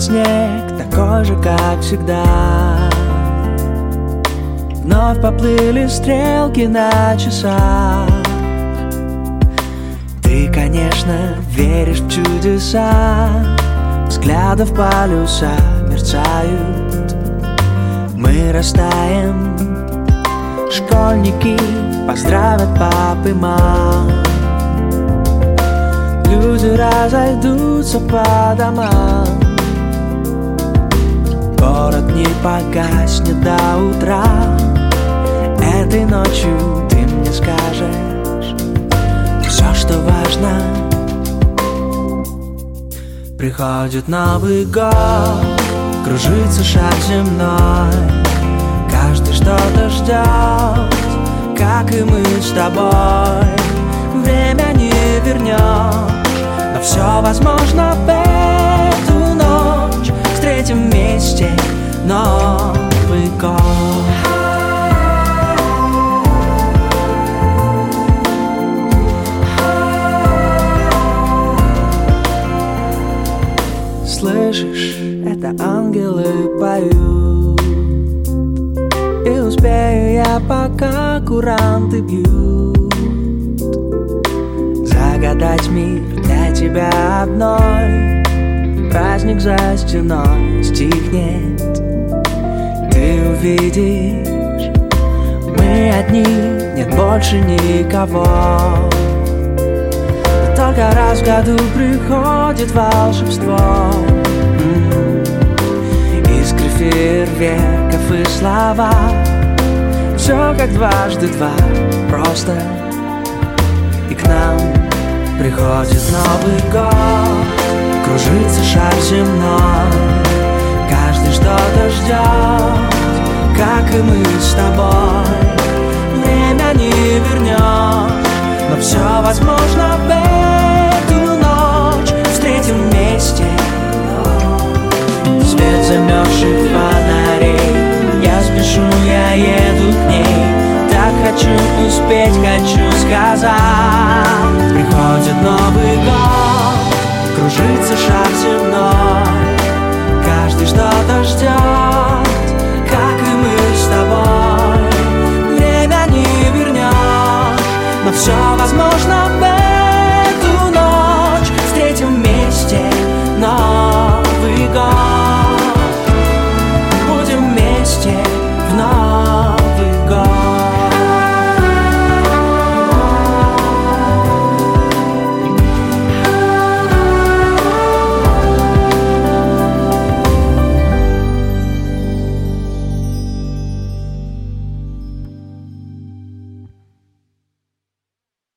снег такой же, как всегда. Вновь поплыли стрелки на часах. Ты, конечно, веришь в чудеса. Взглядов полюса мерцают. Мы растаем. Школьники поздравят пап и мам. Люди разойдутся по домам. Город не погаснет до утра. Этой ночью ты мне скажешь все, что важно. Приходит Новый год, кружится шар земной. Каждый что-то ждет, как и мы с тобой. Время не вернешь, но все возможно в эту ночь. Встретим вместе Новый год. Слышишь, это ангелы поют. И успею я, пока куранты бьют, загадать мир для тебя одной. Праздник за стеной стихнет. Ты увидишь, мы одни, нет больше никого. Только раз в году приходит волшебство. Искры фейерверков и слова. Все как дважды два, просто. И к нам приходит Новый год. Кружится шар земной. Каждый что-то ждет, как и мы с тобой. Время не вернешь, но все возможно.